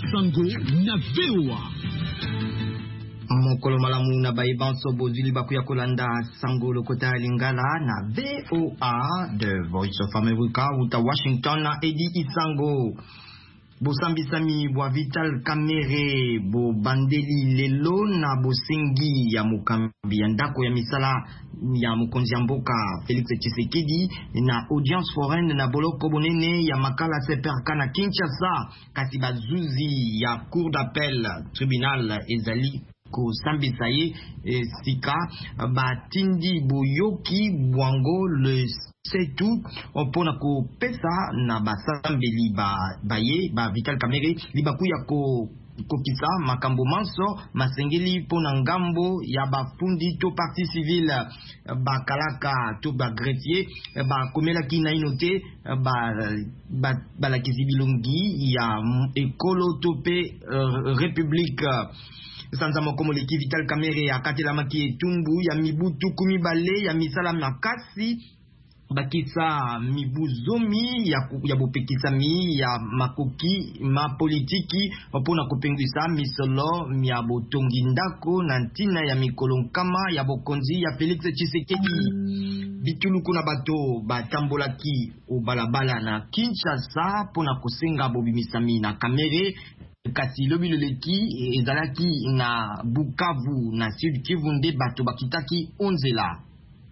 Sango na VOA. Mokolo malamu na baibanso bozili bakuya kolanda Sango lokota lingala na VOA The Voice of America uta Washington na Edi Isango. Bo sambisami bo Vital Kamerhe bo bandeli lelo na bo sengi ya mukambi ya ndako ya misala ya mukonzi ya mboka Felix Tshisekedi na audience foraine na boloko bonene ya makala seperka na Kinshasa kasi bazuzi ya cour d'appel tribunal ezali ko sambisa ye sika batindi boyoki bwango le setu opona ko pesa na basambeli baye ba Vital Kamerhe libakuya ko kisa makambo manso masengeli pona ngambo ya bafundi to parti civile bakalaka to ba greffier ba komela kina inote ba la kizibilongi ya ekolo tope republique sanza mokomo leki Vital Kamerhe akatela maki etumbu ya mibutu kumi bale ya misala makasi bakisa mibuzomi ya bopekisami ya makoki ma politiki opona kopengwisa misolo ya botongi ndako na ntina ya mikolo nkama ya bokonzi ya Felix Tshisekedi. Bituluku na bato batambolaki obalabala na Kinshasa pona kosenga bobimisami na Kamerhe kasi lobiloleki ezalaki na Bukavu na Sud Kivu nde bato bakitaki onzela.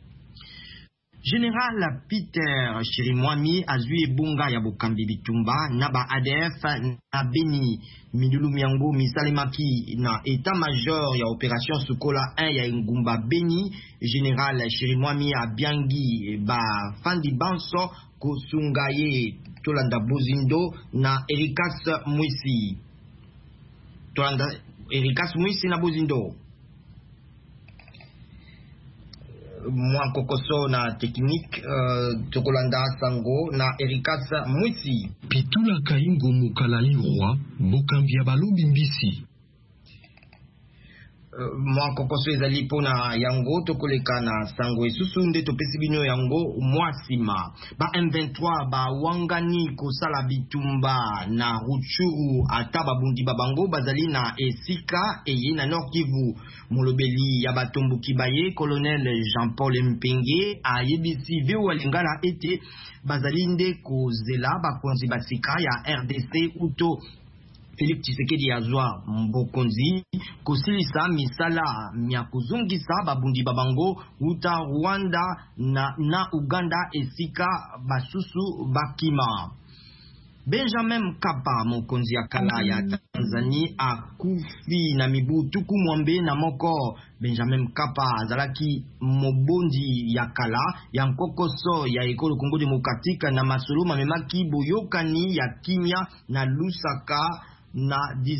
Général Peter Chirimwami azui ebunga ya bokambi bitumba na ba ADF na Beni midulu miango misalemaki na état-major ya opération Sukola 1 ya Ngumba Beni. Général Chirimwami abiangi ba fandi banso kosungaye tolanda Bozindo na Erikas Mwisi. Tolanda Erikas Mwisi na Bozindo. Mwa kokoso na technique tokolanda Sango na Erikas Mwisi. Pitula kaingo mukalali roi bokambia balobi mbisi. Mwa kokoso ezali pona yango tokoleka na Sango esusu nde topesi bino yango mwasima. Ba M23 ba wangani kosala bitumba na Rutshuru ata babundi babango bazali na esika eye na Nord Kivu. Molobeli ya batomboki baye Colonel Jean-Paul Mpenge ayebisi VOA Lingala ete bazali nde kozela bakonzi basika ya RDC uto Felix Tshisekedi azwa mbokonzi kosilisa misala mya kuzungisa babundi babango uta Rwanda na Uganda esika basusu bakima. Benjamin Mkapa mokonzi ya kala ya Tanzania akufi na mibu tuku mwambe na moko. Benjamin Mkapa azalaki mobondi ya kala ya nkokoso ya ekolo Kongo Demokratika na masolo memaki boyokani ya kimya na Lusaka na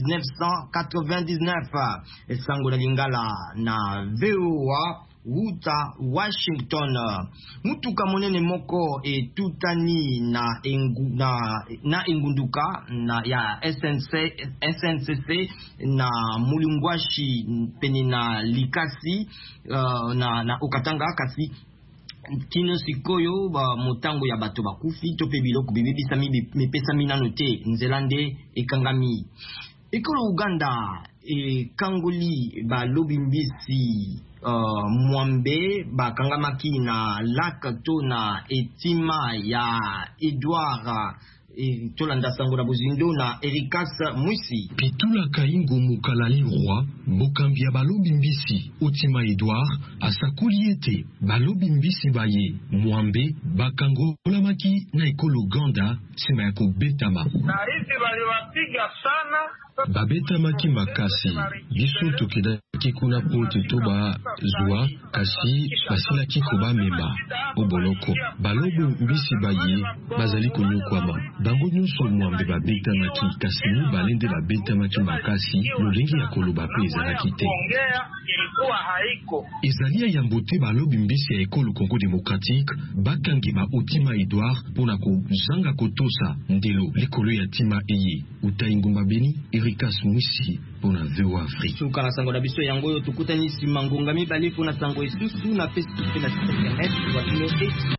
1999. Sango na Lingala na VOA Wuta Washington. Mutuka monene moko etutani na engunduka na ya SNCC na Mulungwashi peni na Likasi na Okatanga kasi kino sikoyo ba motango ya bato bakufi tope biloko bibibisa mipesa minano te nzelande ekangami. Ekolo Uganda kangoli ba lobi mbisi mwambe bakangamaki na lak to na etima ya Edouard tolanda Sango na Bozindo na Erikas Mwisi. Pitula kaingo mukalali roi bokambia balobi mbisi otima Edouard asakoli ete balobi mbisi baye mwambe bakangolamaki na ekolo Uganda sema ya kobetama. Na hizi waliwapiga sana babetamaki makasi biso tokedaki kuna po toba zwa kasi basilaki koba mema oboloko balobi mbisi baye bazali konyokwama bango nyonso mwambe babetamaki kasi balende babetamaki makasi lolingi ya koloba pe ezalaki te. Ezali ya mbote balobi mbisi ya ekolo Congo Démocratique bakangi ba otima Edouard pona kozanga kotosa ndelo likolo ya tima eye uta Ngumba Beni. Erikas Mwisi pona VOA Afrique. Suka na Sango na biso yango yo tukutani simangonga mibali pona Sango esusu na Facebook na internet wa